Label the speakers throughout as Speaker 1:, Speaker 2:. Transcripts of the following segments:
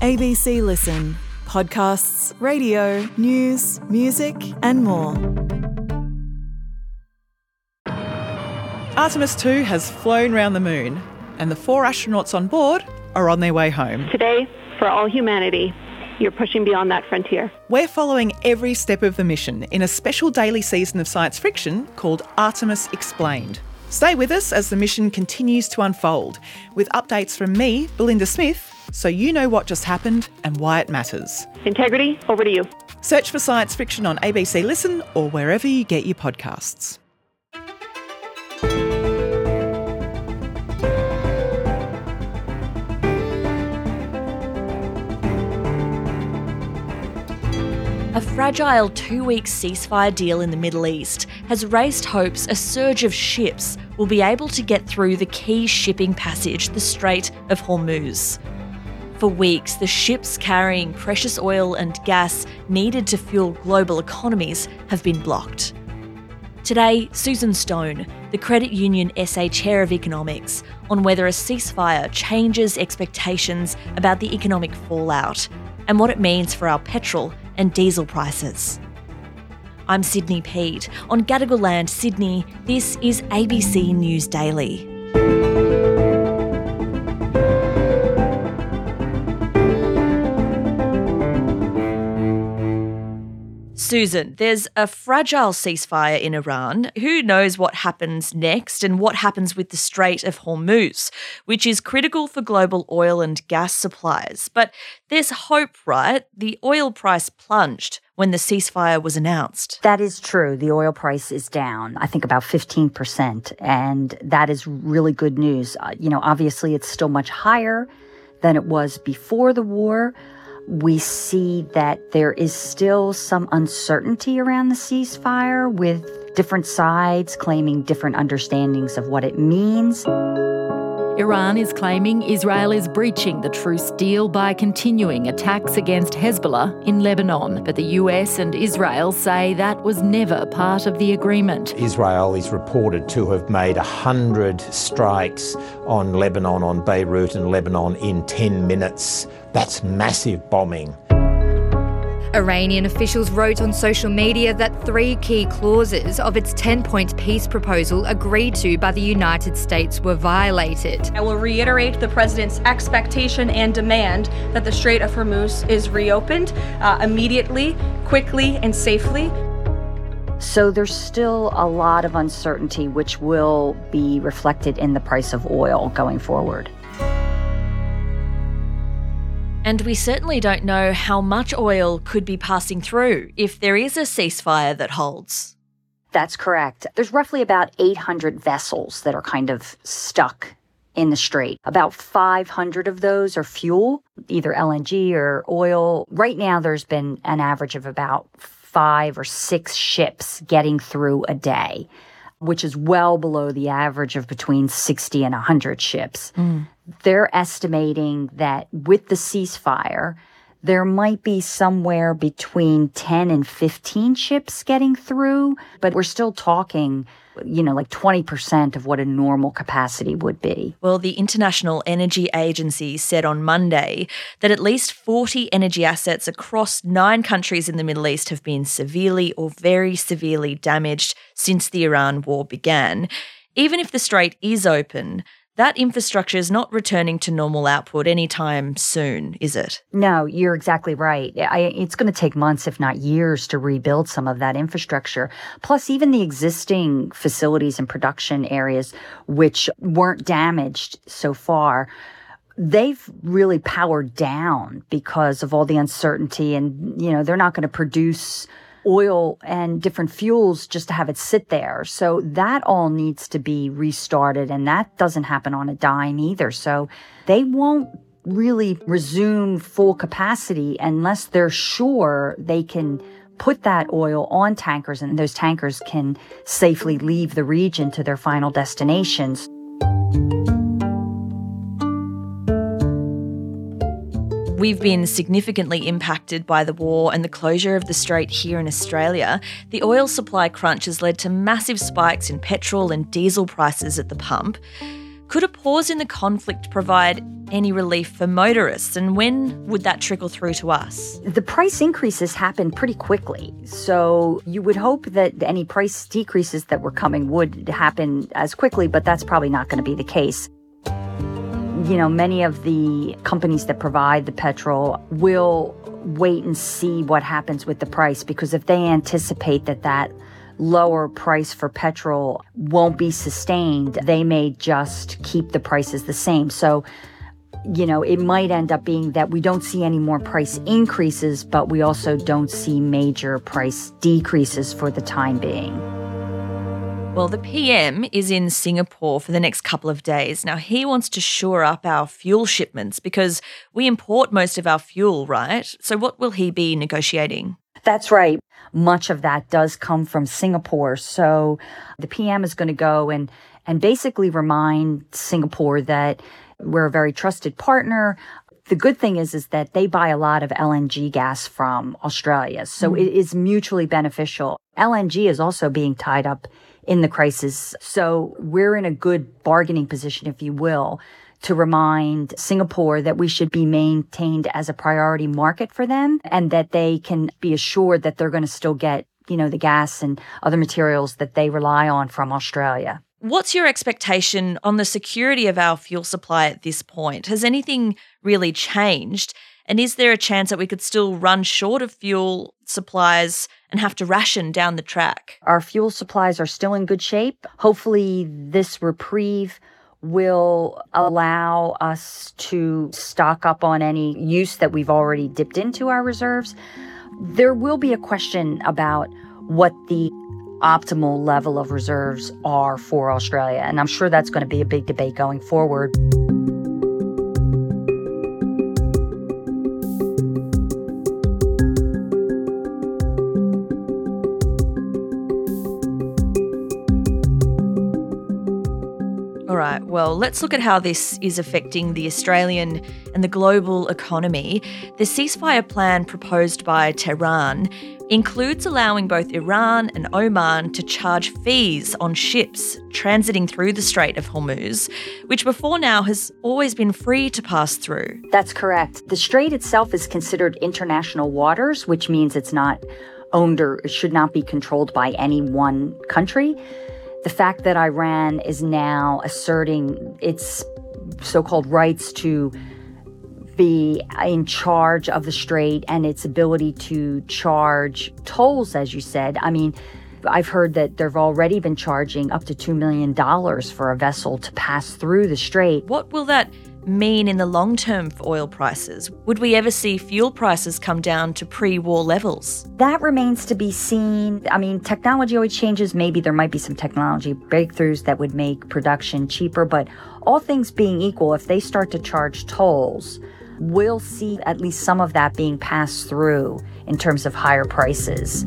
Speaker 1: ABC Listen. Podcasts, radio, news, music and more.
Speaker 2: Artemis 2 has flown round the moon and the 4 astronauts on board are on their way home.
Speaker 3: Today, for all humanity, you're pushing beyond that frontier.
Speaker 2: We're following every step of the mission in a special daily season of science fiction called Artemis Explained. Stay with us as the mission continues to unfold, with updates from me, Belinda Smith, so you know what just happened and why it matters.
Speaker 3: Integrity, over to you.
Speaker 2: Search for science fiction on ABC Listen or wherever you get your podcasts.
Speaker 4: A fragile 2-week ceasefire deal in the Middle East has raised hopes a surge of ships will be able to get through the key shipping passage, the Strait of Hormuz. For weeks, the ships carrying precious oil and gas needed to fuel global economies have been blocked. Today, Susan Stone, the Credit Union SA Chair of Economics, on whether a ceasefire changes expectations about the economic fallout and what it means for our petrol and diesel prices. I'm Sydney Peat. On Gadigal Land, Sydney, this is ABC News Daily. Susan, there's a fragile ceasefire in Iran. Who knows what happens next and what happens with the Strait of Hormuz, which is critical for global oil and gas supplies. But there's hope, right? The oil price plunged when the ceasefire was announced.
Speaker 5: That is true. The oil price is down, I think about 15%, and that is really good news. Obviously it's still much higher than it was before the war. We see that there is still some uncertainty around the ceasefire, with different sides claiming different understandings of what it means.
Speaker 6: Iran is claiming Israel is breaching the truce deal by continuing attacks against Hezbollah in Lebanon. But the US and Israel say that was never part of the agreement.
Speaker 7: Israel is reported to have made 100 strikes on Lebanon, on Beirut and Lebanon in 10 minutes. That's massive bombing.
Speaker 8: Iranian officials wrote on social media that 3 key clauses of its 10-point peace proposal agreed to by the United States were violated.
Speaker 9: I will reiterate the president's expectation and demand that the Strait of Hormuz is reopened immediately, quickly, and safely.
Speaker 5: So there's still a lot of uncertainty, which will be reflected in the price of oil going forward.
Speaker 4: And we certainly don't know how much oil could be passing through if there is a ceasefire that holds.
Speaker 5: That's correct. There's roughly about 800 vessels that are kind of stuck in the strait. About 500 of those are fuel, either LNG or oil. Right now, there's been an average of about 5 or 6 ships getting through a day, which is well below the average of between 60 and 100 ships. They're estimating that with the ceasefire, there might be somewhere between 10 and 15 ships getting through, but we're still talking, like 20% of what a normal capacity would be.
Speaker 4: Well, the International Energy Agency said on Monday that at least 40 energy assets across 9 countries in the Middle East have been severely or very severely damaged since the Iran war began. Even if the strait is open, that infrastructure is not returning to normal output anytime soon, is it?
Speaker 5: No, you're exactly right. It's going to take months, if not years, to rebuild some of that infrastructure. Plus, even the existing facilities and production areas, which weren't damaged so far, they've really powered down because of all the uncertainty. And, they're not going to produce oil and different fuels just to have it sit there. So that all needs to be restarted, and that doesn't happen on a dime either. So they won't really resume full capacity unless they're sure they can put that oil on tankers and those tankers can safely leave the region to their final destinations.
Speaker 4: We've been significantly impacted by the war and the closure of the strait here in Australia. The oil supply crunch has led to massive spikes in petrol and diesel prices at the pump. Could a pause in the conflict provide any relief for motorists, and when would that trickle through to us?
Speaker 5: The price increases happen pretty quickly, so you would hope that any price decreases that were coming would happen as quickly, but that's probably not going to be the case. You know, many of the companies that provide the petrol will wait and see what happens with the price, because if they anticipate that lower price for petrol won't be sustained, they may just keep the prices the same. So, you know, it might end up being that we don't see any more price increases, but we also don't see major price decreases for the time being.
Speaker 4: Well, the PM is in Singapore for the next couple of days. Now, he wants to shore up our fuel shipments because we import most of our fuel, right? So what will he be negotiating?
Speaker 5: That's right. Much of that does come from Singapore. So the PM is going to go and basically remind Singapore that we're a very trusted partner. The good thing is that they buy a lot of LNG gas from Australia. So it is mutually beneficial. LNG is also being tied up in the crisis. So we're in a good bargaining position, if you will, to remind Singapore that we should be maintained as a priority market for them, and that they can be assured that they're going to still get, you know, the gas and other materials that they rely on from Australia.
Speaker 4: What's your expectation on the security of our fuel supply at this point? Has anything really changed? And is there a chance that we could still run short of fuel supplies and have to ration down the track?
Speaker 5: Our fuel supplies are still in good shape. Hopefully this reprieve will allow us to stock up on any use that we've already dipped into our reserves. There will be a question about what the optimal level of reserves are for Australia, and I'm sure that's going to be a big debate going forward.
Speaker 4: All right, well, let's look at how this is affecting the Australian and the global economy. The ceasefire plan proposed by Tehran includes allowing both Iran and Oman to charge fees on ships transiting through the Strait of Hormuz, which before now has always been free to pass through.
Speaker 5: That's correct. The strait itself is considered international waters, which means it's not owned or it should not be controlled by any one country. The fact that Iran is now asserting its so-called rights to be in charge of the strait and its ability to charge tolls, as you said. I mean, I've heard that they've already been charging up to $2 million for a vessel to pass through the strait.
Speaker 4: What will that mean in the long term for oil prices? Would we ever see fuel prices come down to pre-war levels?
Speaker 5: That remains to be seen. I mean, technology always changes. Maybe there might be some technology breakthroughs that would make production cheaper, but all things being equal, if they start to charge tolls, we'll see at least some of that being passed through in terms of higher prices.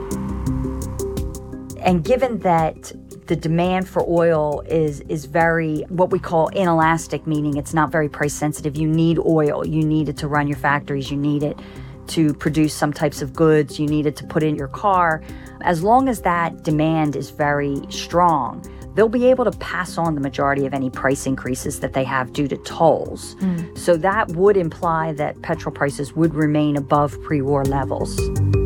Speaker 5: And given that the demand for oil is very, what we call inelastic, meaning it's not very price sensitive. You need oil. You need it to run your factories. You need it to produce some types of goods. You need it to put in your car. As long as that demand is very strong, they'll be able to pass on the majority of any price increases that they have due to tolls. So that would imply that petrol prices would remain above pre-war levels.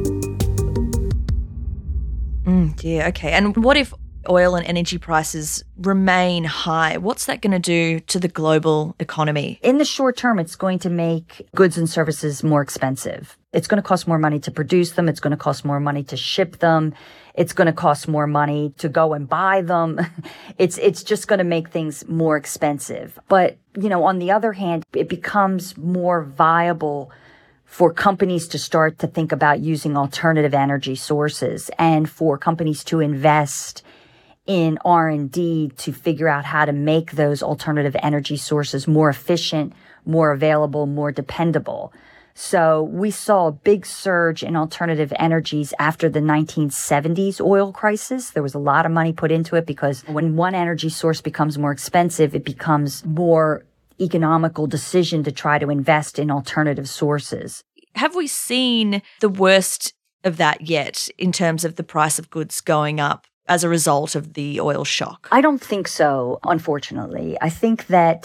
Speaker 4: Yeah, okay. And what if oil and energy prices remain high? What's that going to do to the global economy?
Speaker 5: In the short term, it's going to make goods and services more expensive. It's going to cost more money to produce them. It's going to cost more money to ship them. It's going to cost more money to go and buy them. It's just going to make things more expensive. But, you know, on the other hand, it becomes more viable for companies to start to think about using alternative energy sources and for companies to invest in R&D to figure out how to make those alternative energy sources more efficient, more available, more dependable. So we saw a big surge in alternative energies after the 1970s oil crisis. There was a lot of money put into it because when one energy source becomes more expensive, it becomes more economical decision to try to invest in alternative sources.
Speaker 4: Have we seen the worst of that yet in terms of the price of goods going up? as a result of the oil shock?
Speaker 5: I don't think so, unfortunately. I think that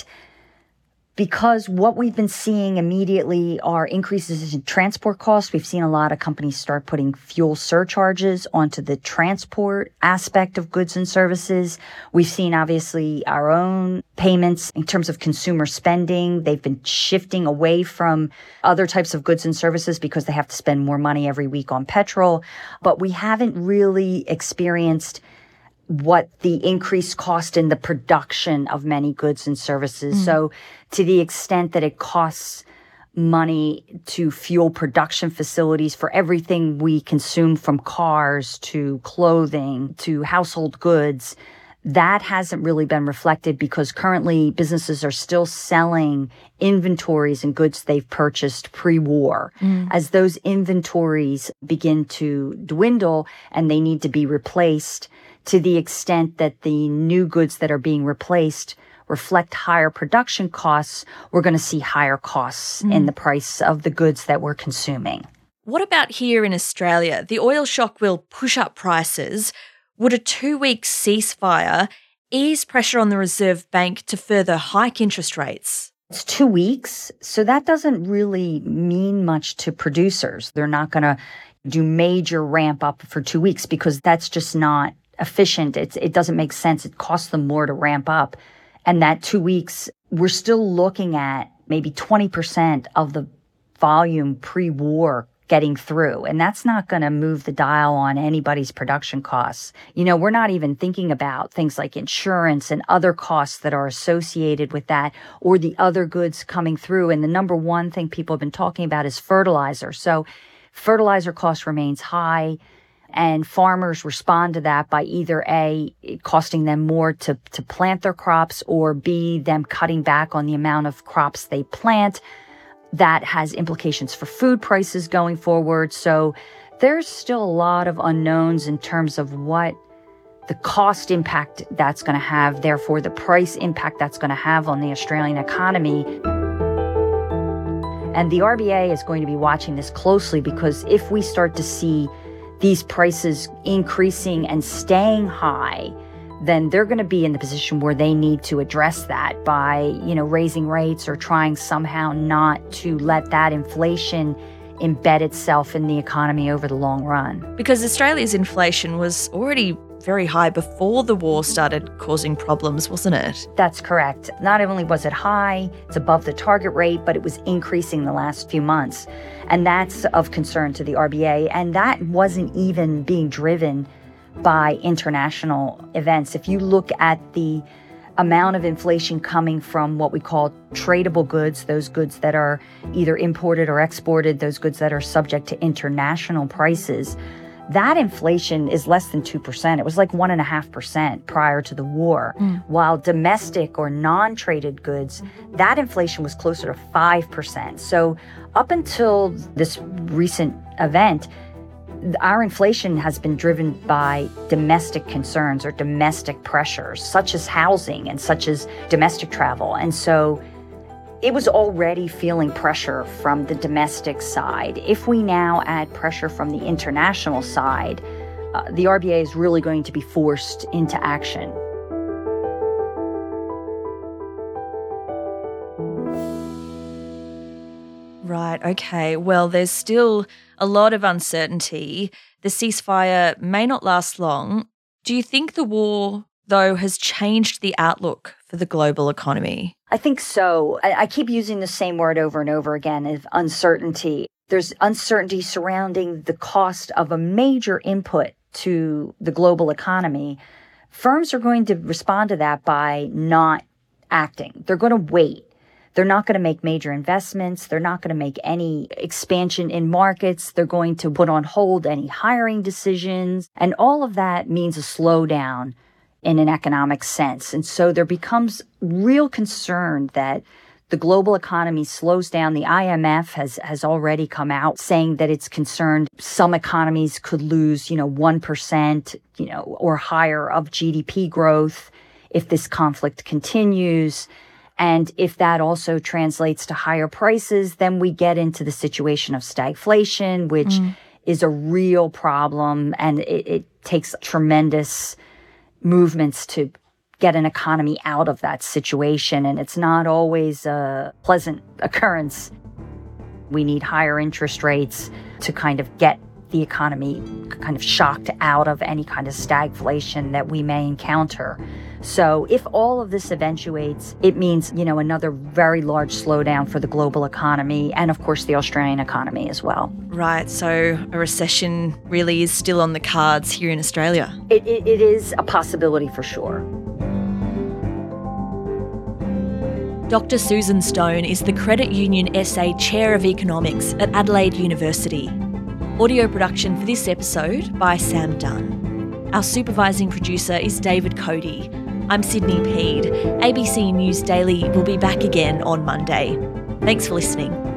Speaker 5: because what we've been seeing immediately are increases in transport costs. We've seen a lot of companies start putting fuel surcharges onto the transport aspect of goods and services. We've seen, obviously, our own payments in terms of consumer spending. They've been shifting away from other types of goods and services because they have to spend more money every week on petrol. But we haven't really experienced what the increased cost in the production of many goods and services. So to the extent that it costs money to fuel production facilities for everything we consume, from cars to clothing to household goods, that hasn't really been reflected because currently businesses are still selling inventories and goods they've purchased pre-war. As those inventories begin to dwindle and they need to be replaced, to the extent that the new goods that are being replaced reflect higher production costs, we're going to see higher costs in the price of the goods that we're consuming.
Speaker 4: What about here in Australia? The oil shock will push up prices. Would a 2-week ceasefire ease pressure on the Reserve Bank to further hike interest rates?
Speaker 5: It's 2 weeks, so that doesn't really mean much to producers. They're not going to do major ramp up for 2 weeks because that's just not efficient. It doesn't make sense. It costs them more to ramp up. And that 2 weeks, we're still looking at maybe 20% of the volume pre-war getting through. And that's not going to move the dial on anybody's production costs. You know, we're not even thinking about things like insurance and other costs that are associated with that, or the other goods coming through. And the number one thing people have been talking about is fertilizer. So fertilizer cost remains high. And farmers respond to that by either A, costing them more to plant their crops, or B, them cutting back on the amount of crops they plant. That has implications for food prices going forward. So there's still a lot of unknowns in terms of what the cost impact that's going to have, therefore the price impact that's going to have on the Australian economy. And the RBA is going to be watching this closely, because if we start to see these prices increasing and staying high, then they're going to be in the position where they need to address that by, raising rates or trying somehow not to let that inflation embed itself in the economy over the long run.
Speaker 4: Because Australia's inflation was already very high before the war started causing problems, wasn't it?
Speaker 5: That's correct. Not only was it high, it's above the target rate, but it was increasing the last few months. And that's of concern to the RBA. And that wasn't even being driven by international events. If you look at the amount of inflation coming from what we call tradable goods, those goods that are either imported or exported, those goods that are subject to international prices, that inflation is less than 2%. It was like 1.5% prior to the war. While domestic or non-traded goods, that inflation was closer to 5%. So up until this recent event, our inflation has been driven by domestic concerns or domestic pressures, such as housing and such as domestic travel. And so it was already feeling pressure from the domestic side. If we now add pressure from the international side, the RBA is really going to be forced into action.
Speaker 4: Right, okay. Well, there's still a lot of uncertainty. The ceasefire may not last long. Do you think the war, though, has changed the outlook for the global economy?
Speaker 5: I think so. I keep using the same word over and over again, of uncertainty. There's uncertainty surrounding the cost of a major input to the global economy. Firms are going to respond to that by not acting. They're going to wait. They're not going to make major investments. They're not going to make any expansion in markets. They're going to put on hold any hiring decisions. And all of that means a slowdown in an economic sense. And so there becomes real concern that the global economy slows down. The IMF has already come out saying that it's concerned some economies could lose, 1%, or higher of GDP growth if this conflict continues. And if that also translates to higher prices, then we get into the situation of stagflation, which is a real problem, and it takes tremendous movements to get an economy out of that situation, and it's not always a pleasant occurrence. We need higher interest rates to kind of get the economy kind of shocked out of any kind of stagflation that we may encounter. So if all of this eventuates, it means, another very large slowdown for the global economy and, of course, the Australian economy as well.
Speaker 4: Right, so a recession really is still on the cards here in Australia.
Speaker 5: It is a possibility for sure.
Speaker 4: Dr. Susan Stone is the Credit Union SA Chair of Economics at Adelaide University. Audio production for this episode by Sam Dunn. Our supervising producer is David Cody. I'm Sydney Peed. ABC News Daily will be back again on Monday. Thanks for listening.